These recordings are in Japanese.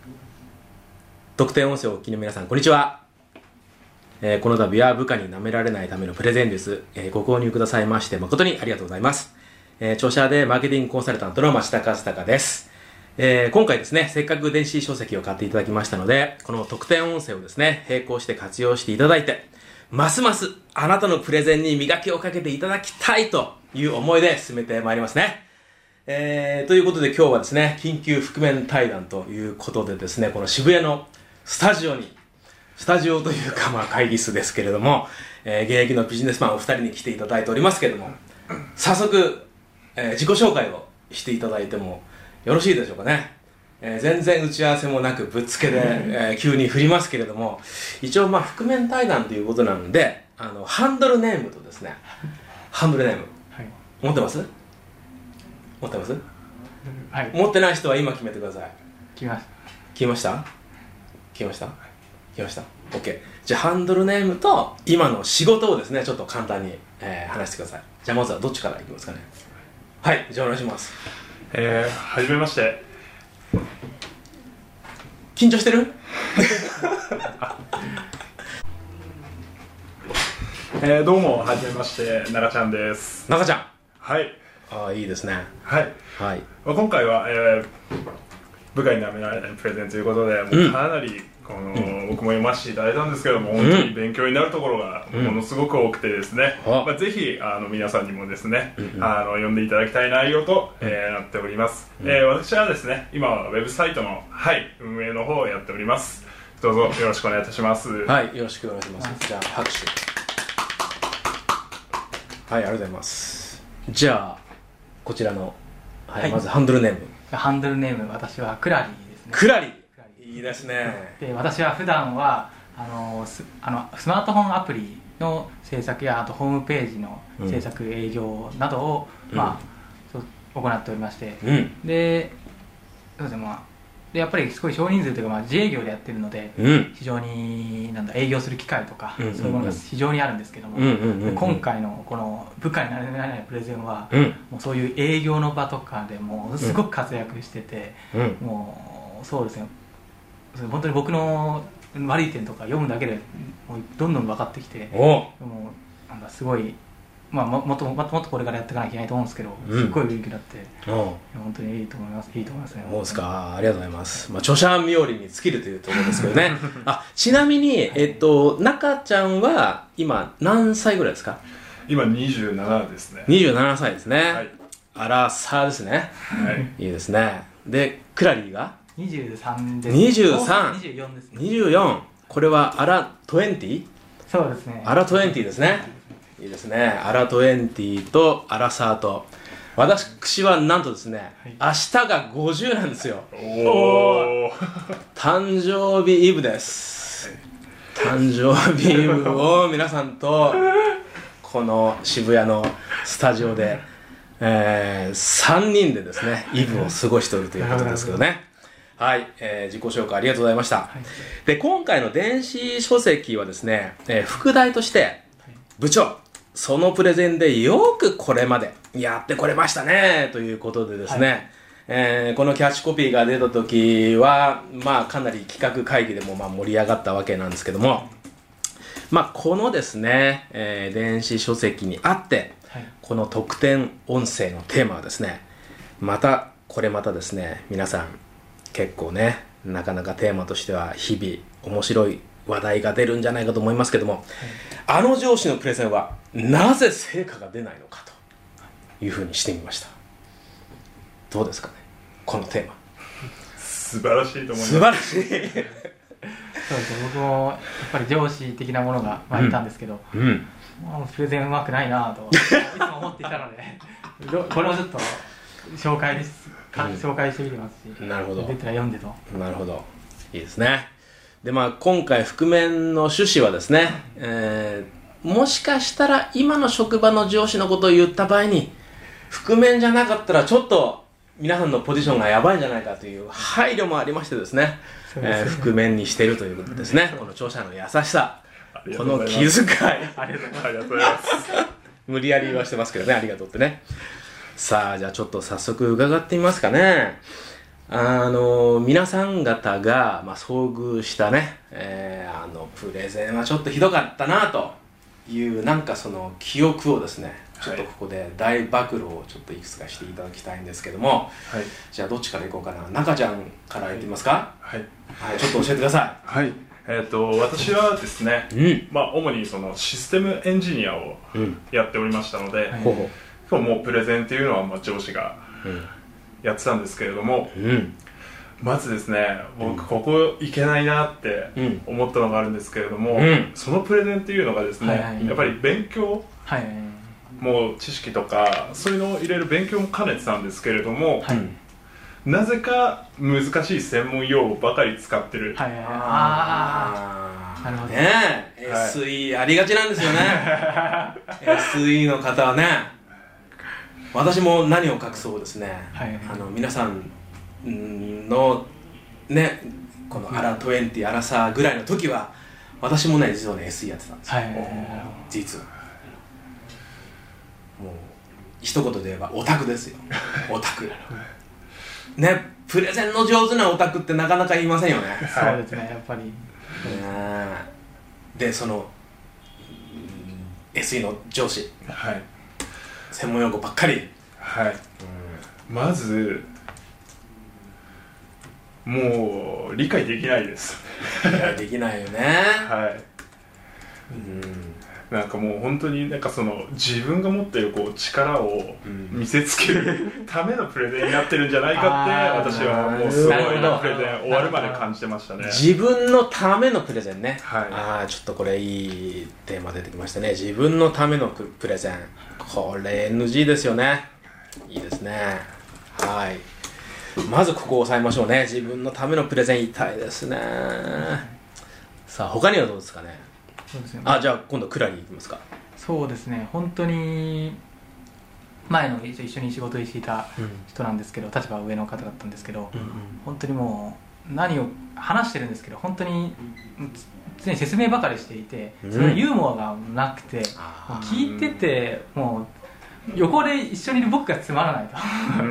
特典音声をお聞きの皆さん、こんにちは。この度は部下に舐められないためのプレゼンです。ご購入くださいまして誠にありがとうございます。著者でマーケティングコンサルタントの町田和孝です。今回ですね、せっかく電子書籍を買っていただきましたので、この特典音声をですね、並行して活用していただいて、ますますあなたのプレゼンに磨きをかけていただきたいという思いで進めてまいりますね。ということで今日はですね、緊急覆面対談ということでですね、この渋谷のスタジオというか会議室ですけれども、現役のビジネスマンお二人に来ていただいておりますけれども、早速、自己紹介をしていただいてもよろしいでしょうかね。全然打ち合わせもなくぶっつけで、急に振りますけれども、一応覆面対談ということなので、ハンドルネームとですね、ハンドルネーム、はい、持ってます？はい、持ってない人は今決めてください。決めました OK。 じゃあハンドルネームと今の仕事をですね、ちょっと簡単に、話してください。じゃあまずはどっちからいきますかね。はい、じゃあお願いします。 はじめまして。 緊張してる？ どうもはじめまして、なかちゃんです。 なかちゃん。 はい。 いいですね。 はい、はい。今回は、部下に舐められないプレゼンということで、もうかなり僕も読ませていただいたんですけども、本当に勉強になるところがものすごく多くてですね、ぜひ皆さんにもですね、読んでいただきたい内容と、なっております。私はですね、今はウェブサイトの、運営の方をやっております。どうぞよろしくお願いいたします。 はい、よろしくお願いします。じゃあ拍手。はい、ありがとうございます。じゃあこちらの、まずハンドルネーム。 私はクラリーですね。 クラリー、いいですね。 で、私は普段はスマートフォンアプリの制作や、あとホームページの制作、営業などを、行っておりまして、で、そうですね、でやっぱりすごい少人数というか、自営業でやってるので、非常に営業する機会とか、そういうものが非常にあるんですけども、今回のこの部下になれないプレゼンは、もうそういう営業の場とかでもすごく活躍してて、もうそうですね、本当に僕の悪い点とか読むだけでもうどんどん分かってきて、もうすごい。もっとこれからやっていかなきゃいけないと思うんですけど、すっごい勉強になって、本当にいいと思いますね。 そうですか、ありがとうございます。著者冥利に尽きるというところですけどね。ちなみに、中ちゃんは今何歳ぐらいですか？ 今27ですね。 27歳ですね。 はい、 アラサーですね。はい、いいですね。で、クラリーが 23です。 24ですね。24。これはアラ 20？ そうですね。 アラ20ですね。いいですね。アラ20とアラサーと、私はなんとですね、明日が50なんですよ。誕生日イブです。誕生日イブを皆さんとこの渋谷のスタジオで、3人でですね、イブを過ごしておるということですけどね。はい、自己紹介ありがとうございました。で、今回の電子書籍はですね、副題として部長、そのプレゼンでよくこれまでやってこれましたねということでですね、このキャッチコピーが出た時はかなり企画会議でも盛り上がったわけなんですけども、このですね、電子書籍にあって、この特典音声のテーマはですね、これまたですね、皆さん結構ね、なかなかテーマとしては日々面白い話題が出るんじゃないかと思いますけども、上司のプレゼンはなぜ成果が出ないのかというふうにしてみました。どうですかね、このテーマ。 素晴らしいと思います。 素晴らしい。 そうですね、僕もやっぱり上司的なものがいたんですけど、プレゼンうまくないなといつも思っていたのでこれをちょっと紹介してみてますし、 なるほど、 出たら読んでと。 なるほど、いいですね。で今回覆面の趣旨はですね、もしかしたら今の職場の上司のことを言った場合に覆面じゃなかったらちょっと皆さんのポジションがやばいんじゃないかという配慮もありましてですね、覆面にしているということですね。この著者の優しさ、この気遣い、 ありがとうございます。 無理やり言わしてますけどね、ありがとうってね。さあ、じゃあちょっと早速伺ってみますかね。 皆さん方が、遭遇したね、プレゼンはちょっとひどかったなというなんかその記憶をですね、ちょっとここで大暴露をちょっといくつかしていただきたいんですけども、はい、じゃあどっちからいこうかな。中ちゃんから言ってみますか。はい、はい、ちょっと教えてください。 はい、私はですね、主にそのシステムエンジニアをやっておりましたので、今日もうプレゼンっていうのは上司がやってたんですけれども、まずですね、僕ここいけないなって思ったのがあるんですけれども、そのプレゼンっていうのがですね、やっぱり勉強、もう知識とかそういうのを入れる勉強も兼ねてたんですけれども、なぜか難しい専門用語ばかり使ってる。 なるほどね。SE ありがちなんですよね。SE の方はね、私も何を隠そうですね、皆さんのね、このアラ20、アラサーぐらいの時は私もね、実はね SE やってたんですよ。実はもう一言で言えばオタクですよ。オタクね、プレゼンの上手なオタクってなかなか言いませんよね。 そうですね、やっぱり。 で、その SE の上司、専門用語ばっかり。 まずもう理解できないです。 理解できないよね。 なんかもう本当になんかその自分が持っているこう力を見せつけるためのプレゼンになってるんじゃないかって私はもうすごいプレゼン終わるまで感じてましたね。 自分のためのプレゼンね。ちょっとこれいいテーマ出てきましたね。自分のためのプレゼン、これ NG ですよね。いいですね。はい、まずここを押さえましょうね。自分のためのプレゼン痛いですね。さあ他にはどうですかね。そうですね、じゃあ今度クラリーいきますか。 そうですね、本当に前の一緒に仕事をしていた人なんですけど、立場は上の方だったんですけど、本当にもう何を話してるんですけど本当に常に説明ばかりしていて、それユーモアがなくて、聞いててもう横で一緒にいる僕がつまらないと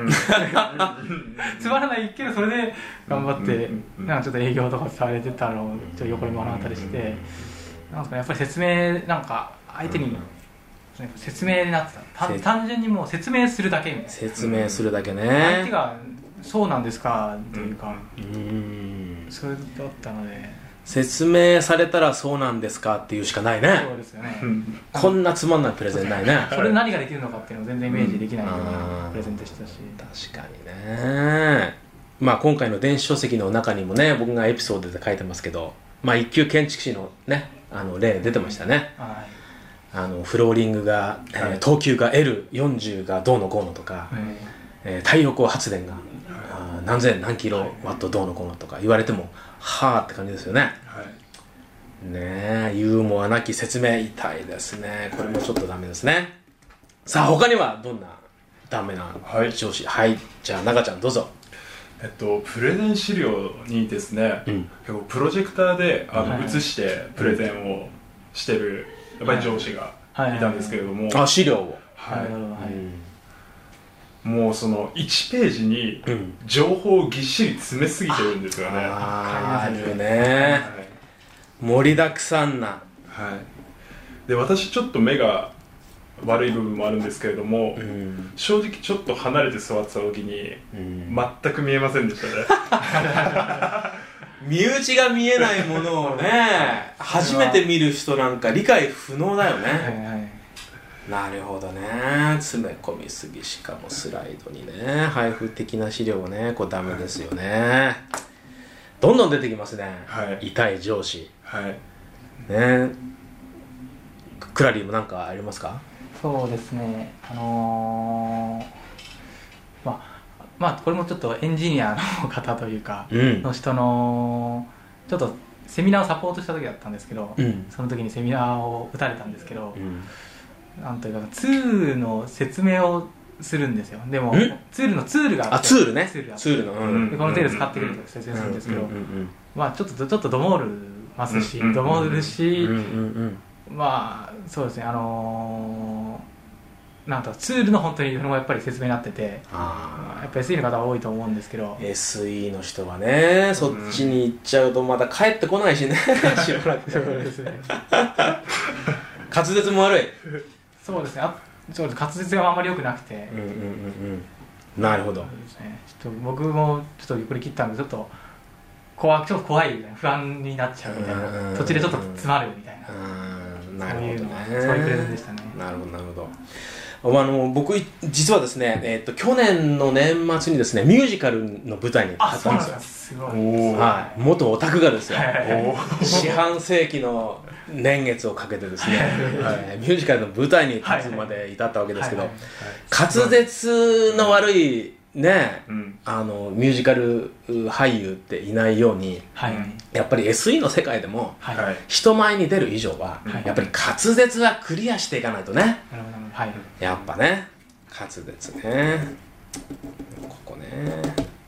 つまらないけどそれで頑張ってなんかちょっと営業とかされてたのをちょっと横に回ったりして、なんかやっぱり説明なんか相手に説明になってた。単純にもう説明するだけみたいな。 説明するだけね。 相手がそうなんですかっていうか、それだったので、 説明されたらそうなんですかっていうしかないね。 そうですよね。 こんなつまんないプレゼンないね。 それで何ができるのかっていうのを全然イメージできないようなプレゼンでしたし。 確かにね。今回の電子書籍の中にもね、僕がエピソードで書いてますけど、一級建築士のね、例出てましたね。フローリングが、等級が L40 がどうのこうのとか、太陽光発電が何千何キロワットどうのこうのとか言われてもはーって感じですよね。ねえ、ユーモアなき説明痛いですね。これもちょっとダメですね。さあ他にはどんなダメな上司。じゃあ中ちゃんどうぞ。 プレゼン資料にですね、結構プロジェクターで映してプレゼンをしてるやっぱり上司がいたんですけれども、 資料を、 もうその1ページに情報をぎっしり詰めすぎてるんですよね。 あるね、盛りだくさんな。 で私ちょっと目が悪い部分もあるんですけれども、正直ちょっと離れて座ってた時に、全く見えませんでしたね。 身内が見えないものをね初めて見る人なんか理解不能だよね。なるほどね。詰め込みすぎ、しかもスライドにね配布的な資料ね、これダメですよね。どんどん出てきますね、痛い上司。ね、クラリーも何かありますか。 そうですね、これもちょっとエンジニアの方というか、の人のちょっとセミナーをサポートした時だったんですけど、その時にセミナーを打たれたんですけど、なんというかツールの説明をするんですよ。でもツールがあって、 ツールね、ツールの、 でこのツール使ってくれと説明するんですけど、ちょっとどもるますし、どもるし、そうですね、 なんとツールの本当にそのやっぱり説明になってて、やっぱ SE の方は多いと思うんですけど、 SE の人はねそっちに行っちゃうとまた帰ってこないしねしばらくそうですね滑舌も悪い。 そうですね、そうです、滑舌があんまり良くなくて、 なるほど。 そうですね、ちょっと僕もちょっとゆっくり切ったんでちょっと怖いみたいな、不安になっちゃうみたいな、途中でちょっと詰まるみたいな、 なるほどね、 そういうプレゼンでしたね。 なるほどなるほど。僕実はですね、去年の年末にですねミュージカルの舞台に立ったんですよ。 すごい、 はい、元オタクがですよはい四半世紀の年月をかけてですね、ミュージカルの舞台に立つまで至ったわけですけど、滑舌の悪いね、ミュージカル俳優っていないように、やっぱり SE の世界でも、人前に出る以上は、やっぱり滑舌はクリアしていかないとね、やっぱね滑舌ね、ここね、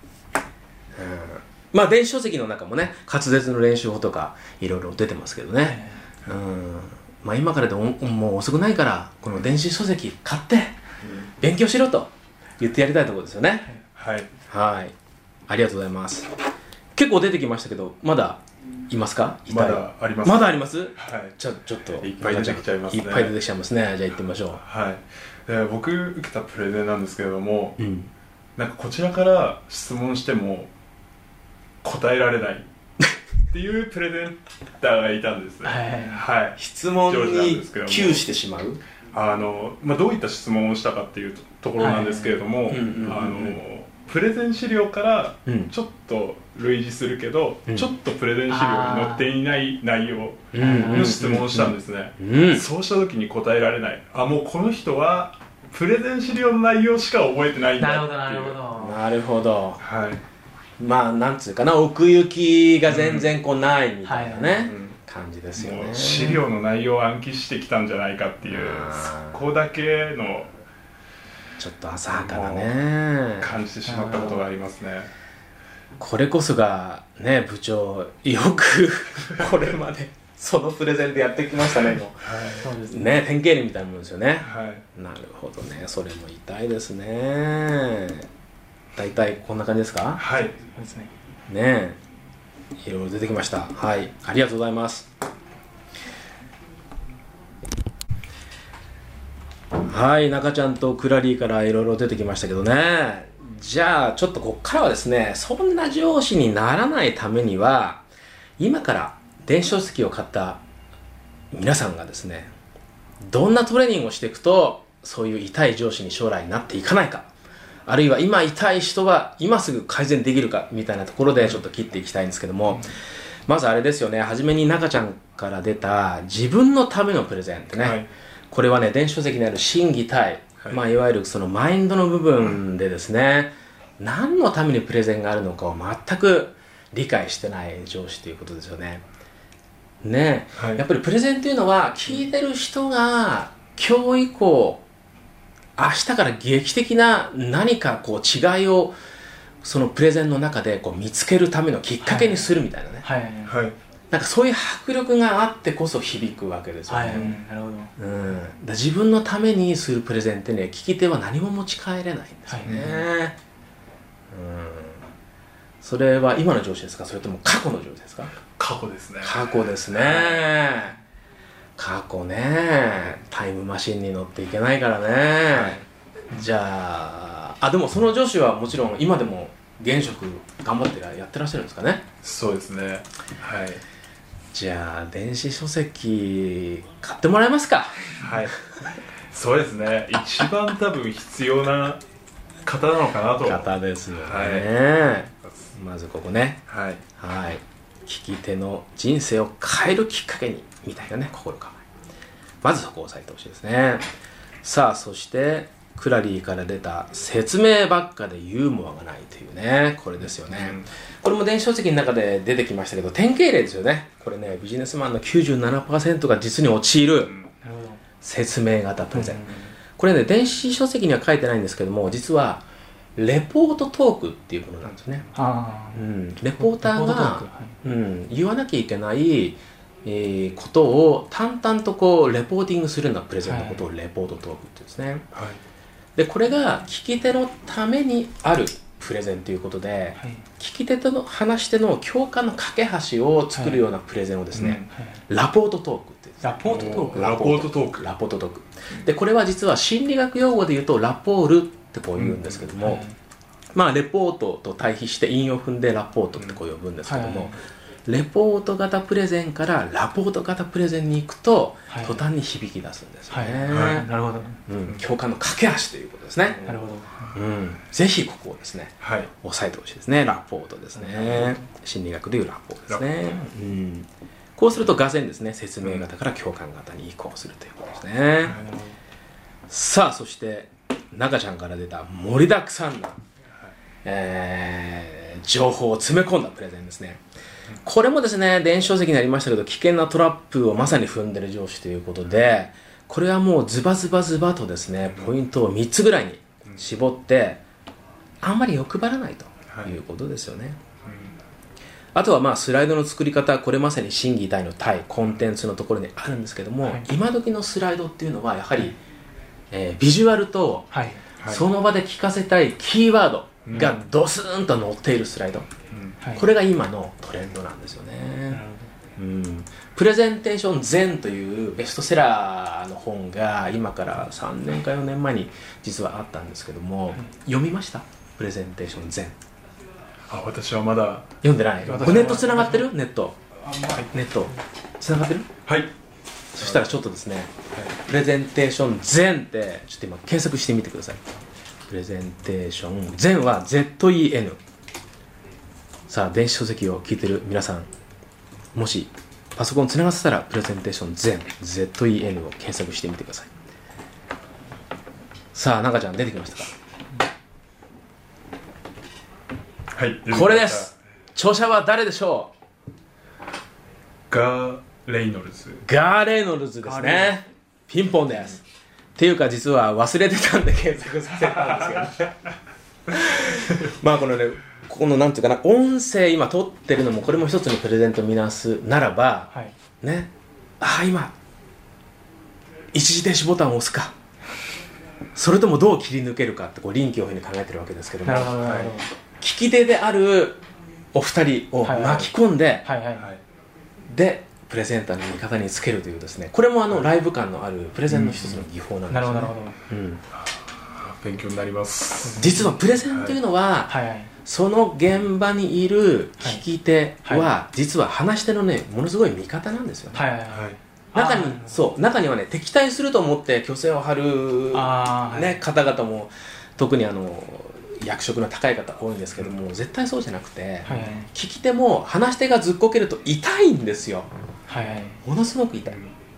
まあ電子書籍の中もね滑舌の練習法とかいろいろ出てますけどね、まあ今からでももう遅くないからこの電子書籍買って勉強しろと言ってやりたいところですよね。はい、ありがとうございます。結構出てきましたけどまだいますか？ まだあります。 まだあります？ はい。 ちょっといっぱい出てきちゃいますね。 いっぱい出てきちゃいますね。じゃあ行ってみましょう。 はい。僕受けたプレゼンなんですけれども、なんかこちらから質問しても答えられないっていうプレゼンターがいたんです。はい。 質問に窮してしまう。 まあどういった質問をしたかっていうところなんですけれども、プレゼン資料からちょっと類似するけど、ちょっとプレゼン資料に載っていない内容の質問をしたんですね。そうした時に答えられない、もうこの人はプレゼン資料の内容しか覚えてないんだっていう。 なるほど。まあなんつうかな、奥行きが全然こうないみたいなね感じですよね。 資料の内容を暗記してきたんじゃないかっていう、そこだけのちょっと浅はかなね感じてしまったことがありますね。 これこそがね部長よくこれまでそのプレゼンでやってきましたね。もうね典型例みたいなもんですよね。なるほどね、それも痛いですね。大体こんな感じですか？ はい、そうですね。 ねいろいろ出てきました。はい、ありがとうございます。はい、中ちゃんとクラリーからいろいろ出てきましたけどね。じゃあちょっとこっからはですね、そんな上司にならないためには今から電子書籍を買った皆さんがですね、どんなトレーニングをしていくとそういう痛い上司に将来なっていかないか、あるいは今痛い人が今すぐ改善できるかみたいなところでちょっと切っていきたいんですけども、まずあれですよね、初めに中ちゃんから出た自分のためのプレゼンってね、これはね電子書籍にある心技体、まあ、いわゆるそのマインドの部分でですね、何のためにプレゼンがあるのかを全く理解してない上司ということですよね。やっぱりプレゼンというのは聞いてる人が今日以降明日から劇的な何かこう違いをそのプレゼンの中でこう見つけるためのきっかけにするみたいなね、なんかそういう迫力があってこそ響くわけですよね。 なるほど。 だ自分のためにするプレゼンってね、聞き手は何も持ち帰れないんですよね。それは今の上司ですか、それとも過去の上司ですか？ 過去ですね。 過去ですね。過去ね、タイムマシンに乗っていけないからね。じゃあでもその上司はもちろん今でも現職頑張ってやってらっしゃるんですかね？ そうですね。はい。 じゃあ電子書籍買ってもらえますか？ はい。そうですね。一番多分必要な方なのかなと。 方ですよね。まずここね。はい。聞き手の人生を変えるきっかけにみたいなね心構え。まずそこを押さえてほしいですね。さあそしてクラリーから出た説明ばっかでユーモアがないというね、これですよね。これも電子書籍の中で出てきましたけど典型例ですよね。これねビジネスマンの 97% が実に陥る説明型プレゼン。これね電子書籍には書いてないんですけども、実はレポートトークっていうものなんですね。レポーターが、言わなきゃいけないことを淡々とこうレポーティングするようなプレゼンのことをレポートトークって言うんですね、 はい、 でこれが聞き手のためにあるプレゼンということで、はい、聞き手と話し手の共感の架け橋を作るようなプレゼンをですね、ラポートトークって言うんです。 ラポートトーク、 ラポートトーク、 ラポートトークで、これは実は心理学用語で言うとラポールってこう言うんですけども、まあレポートと対比して韻を踏んでラポートってこう呼ぶんですけども、レポート型プレゼンからラポート型プレゼンに行くと、途端に響き出すんですよね、 なるほど、 共感の架け橋ということですね。 なるほど、 ぜひここをですね、押さえてほしいですね。ラポートですね、心理学でいうラポートですね、こうするとがぜんですね、説明型から共感型に移行するということですね、さあそして中ちゃんから出た盛りだくさんな、情報を詰め込んだプレゼンですね。これもですね、電子書籍にありましたけど、危険なトラップをまさに踏んでる上司ということで、これはもうズバズバズバとですね、ポイントを3つぐらいに絞って、あんまり欲張らないということですよね。あとはまあスライドの作り方、これまさに心技体の体、コンテンツのところにあるんですけども、今時のスライドっていうのはやはり、ビジュアルとその場で聞かせたいキーワードがドスーンと載っているスライド、これが今のトレンドなんですよね。プレゼンテーション全というベストセラーの本が今から3年か4年前に実はあったんですけども、読みました？プレゼンテーション全。 私はまだ読んでない。ネットつながってる？ネットつながってる？ はい。 そしたらちょっとですね、プレゼンテーション全ってちょっと今検索してみてください。プレゼンテーション全は ZEN。 さあ電子書籍を聞いてる皆さん、もしパソコンつながってたらプレゼンテーション全 ZEN を検索してみてください。さあ中ちゃん出てきましたか？ はい、 これです。著者は誰でしょう？ガー・レイノルズ。 ガー・レイノルズですね。ピンポンです。っていうか実は忘れてたんで検索させたんですけどまあこのね、このなんていうかな、音声今撮ってるのもこれも一つのプレゼント見なすならば、ね、今一時停止ボタンを押すか、それともどう切り抜けるかってこう臨機応変に考えてるわけですけども、聞き手であるお二人を巻き込んで、でプレゼンターの味方につけるというですね、これもライブ感のあるプレゼンの一つの技法なんですよね。 勉強になります。 実はプレゼンというのは、その現場にいる聞き手は、実は話し手のね、ものすごい味方なんですよね。中にはね、敵対すると思って虚勢を張る、ね、方々も特に役職の高い方多いんですけども、絶対そうじゃなくて、聞き手も話し手がずっこけると痛いんですよ。ものすごく痛い。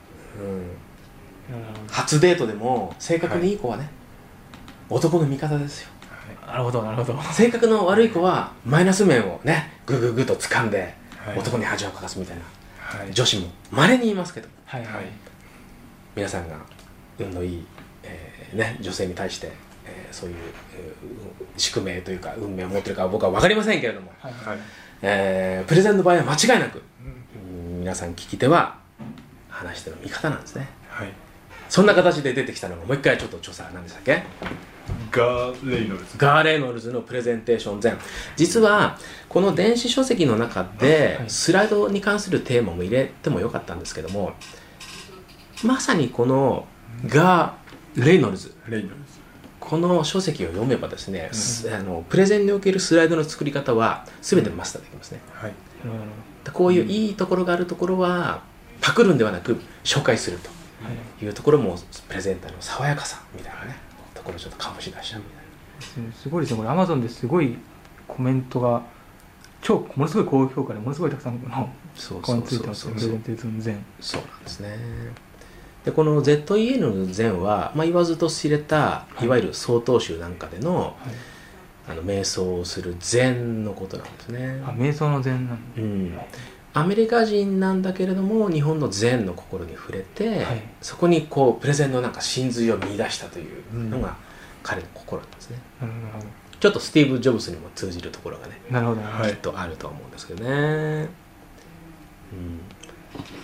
初デートでも性格のいい子はね、男の味方ですよ。 なるほどなるほど。 性格の悪い子はマイナス面をね、グググと掴んで男に恥をかかすみたいな女子も稀にいますけど、皆さんが運のいい、女性に対して、そういう、宿命というか運命を持っているかは僕は分かりませんけれども、プレゼンの場合は間違いなく、皆さん聞き手は話し手の味方なんですね。そんな形で出てきたのがもう一回ちょっと調査何でしたっけ？ ガー・レイノルズ。 ガー・レイノルズのプレゼンテーション全。実はこの電子書籍の中でスライドに関するテーマも入れてもよかったんですけども、まさにこのガー・レイノルズ、この書籍を読めばですね、プレゼンにおけるスライドの作り方は全てマスターできますね。こういういいところがあるところはパクるんではなく紹介するというところもプレゼンターの爽やかさみたいなね、ところをちょっと醸し出しちゃうみたいな。 すごいですね。これ Amazon ですごいコメントがものすごい高評価で、ものすごいたくさんのコメントついてますね。プレゼンテーション全。 そうなんですね。でこの ZEN の全は、言わずと知れたいわゆる曹洞宗なんかでの、瞑想をする禅のことなんですね。 瞑想の禅なんだ。 アメリカ人なんだけれども日本の禅の心に触れて、そこにこうプレゼンのなんか真髄を見出したというのが彼の心なんですね。ちょっとスティーブ・ジョブズにも通じるところがね、きっとあると思うんですけどね。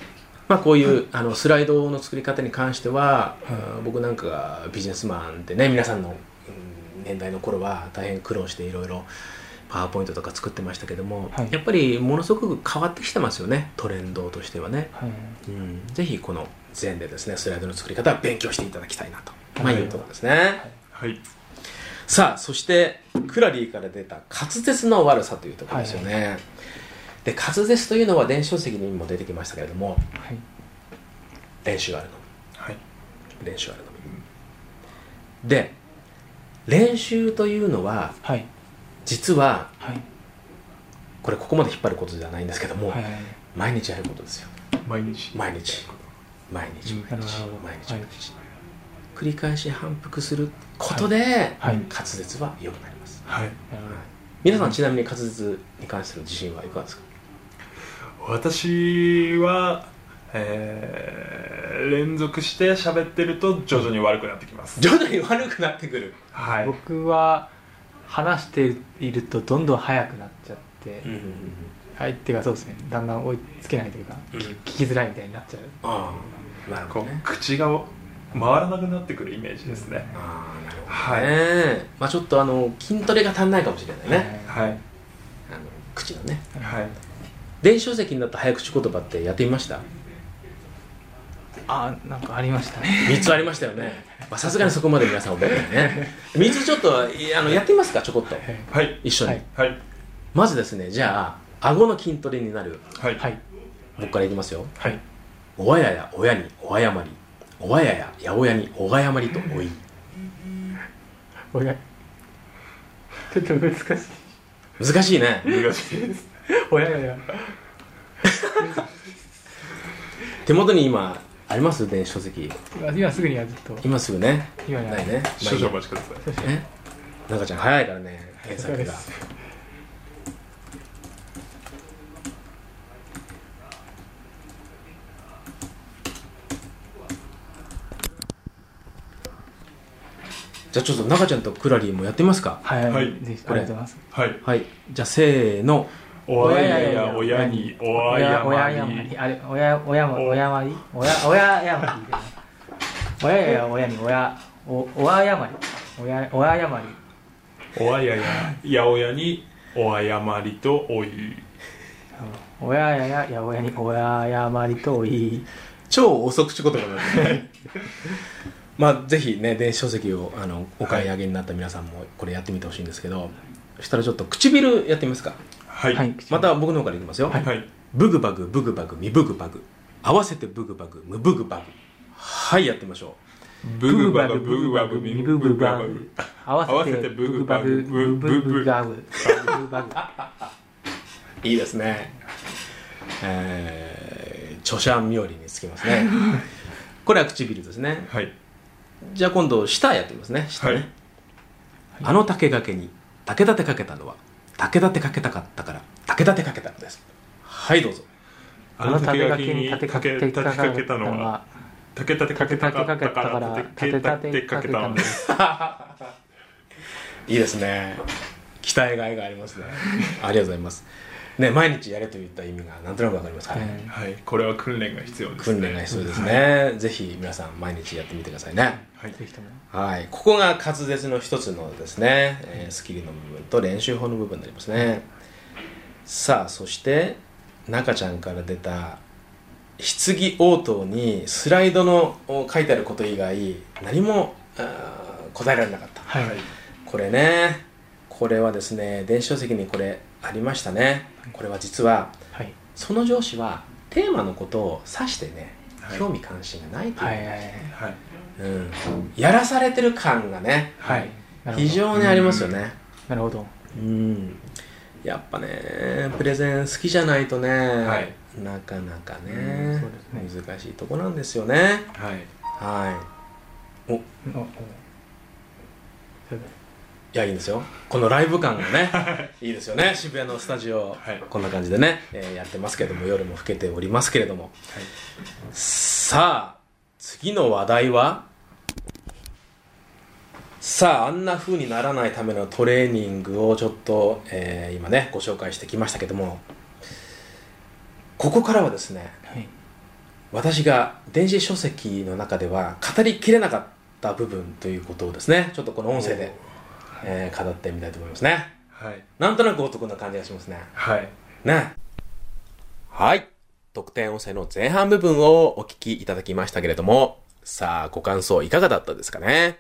こういうスライドの作り方に関しては、僕なんかがビジネスマンでね、皆さんの年代の頃は大変苦労していろいろパワーポイントとか作ってましたけども、やっぱりものすごく変わってきてますよね、トレンドとしてはね。ぜひこのZenでですね、スライドの作り方は勉強していただきたいなと、いうところですね。さあ、そしてクラリーから出た滑舌の悪さというところですよね。で、滑舌というのは電子書籍にも出てきましたけれども、練習あるのみ、練習あるのみで、練習というのは、実は、ここまで引っ張ることじゃないんですけども、毎日やることですよ。毎日繰り返し反復することで、滑舌は良くなります。皆さん、ちなみに滑舌に関する自信はいかがですか？ 私は、連続して喋ってると徐々に悪くなってきます。 徐々に悪くなってくる。 僕は話しているとどんどん速くなっちゃって、っていうかそうですね、だんだん追いつけないというか、聞きづらいみたいになっちゃう。 なるほどね。口が回らなくなってくるイメージですね。 なるほどね。ちょっと筋トレが足んないかもしれないね。口のね。電子書籍になった早口言葉ってやってみました？ なんかありましたね。 3つありましたよね。さすがにそこまで皆さん覚えてないね。3つちょっとやってみますか、ちょこっと。一緒に。まずですね、じゃあ顎の筋トレになる。僕からいきますよ。おわやや親におあやまり、おわやややおやにおがやまりとおい。 ちょっと難しい。 難しいね。 難しいです。 おやや手元に今あります？電子書籍。 今すぐにはずっと。 今すぐね。 今ないね。 少々お待ちください。 中ちゃん早いからね、検索が。じゃあちょっと中ちゃんとクラリーもやってみますか。 ぜひありがとうございます。 じゃあせーの。 おわやや親におあやまり、 おややまり、おやや親におあやまり、おあやまり、 おわやややおやにおあやまりとおい。 おややや親におあやまりとおい。 超遅口言葉なんですね。ぜひね、電子書籍をお買い上げになった皆さんもこれやってみてほしいんですけど、そしたらちょっと唇やってみますか。また僕の方からいきますよ。ブグバグブグバグミブグバグ、合わせてブグバグムブグバグ。やってみましょう。ブグバグブグバグミブグバグ、合わせてブグバグムブグバグ。 いいですね。著者冥利につきますね。これは唇ですね。じゃあ今度舌やってみますね。舌ね。竹掛けに竹立てかけたのは竹立てかけたかったから竹立てかけたのです。どうぞ。 竹掛けに竹立てかけたのは竹立てかけたかったから竹立てかけたのです。 いいですね。鍛えがいがありますね。ありがとうございますね。毎日やれといった意味がなんとなくわかりますかね。 これは訓練が必要ですね。 訓練が必要ですね。ぜひ皆さん毎日やってみてくださいね。ここが滑舌の一つのですね、スキルの部分と練習法の部分になりますね。さあ、そして中ちゃんから出た質疑応答にスライドの書いてあること以外何も答えられなかった。これね、これはですね、電子書籍にこれありましたね。これは実は、その上司はテーマのことを指してね、興味関心がないという、やらされてる感がね、非常にありますよね。 なるほど。 やっぱね、プレゼン好きじゃないとね、なかなかね、難しいとこなんですよね。いや、いいんですよ。このライブ感がねいいですよね。渋谷のスタジオ、こんな感じでね、やってますけども、夜も更けておりますけれども、さあ次の話題は、さああんな風にならないためのトレーニングをちょっと、今ねご紹介してきましたけども、ここからはですね、 私が電子書籍の中では語りきれなかった部分ということをですね、ちょっとこの音声で、語ってみたいと思いますね。 はい。 なんとなくお得な感じがしますね。 はい。 ね。はい。特典音声の前半部分をお聞きいただきましたけれども、さあ、ご感想いかがだったですかね。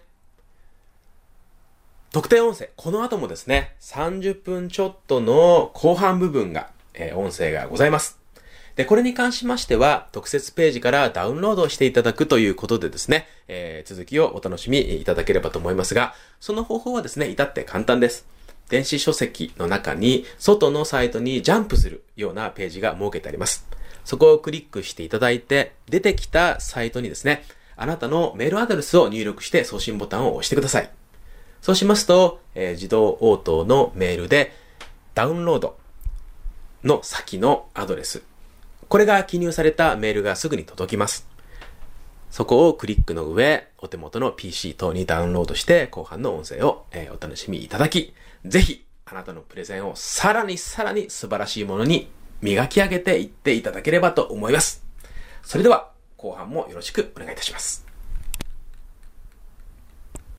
特典音声、この後もですね、30分ちょっとの後半部分が、音声がございます。で、これに関しましては、特設ページからダウンロードしていただくということでですね、続きをお楽しみいただければと思いますが、その方法はですね、至って簡単です。電子書籍の中に、外のサイトにジャンプするようなページが設けてあります。そこをクリックしていただいて、出てきたサイトにですね、あなたのメールアドレスを入力して送信ボタンを押してください。そうしますと、自動応答のメールでダウンロードの先のアドレス、これが記入されたメールがすぐに届きます。そこをクリックの上、お手元の PC 等にダウンロードして後半の音声をお楽しみいただき、ぜひあなたのプレゼンをさらに素晴らしいものに磨き上げていっていただければと思います。それでは後半もよろしくお願いいたします。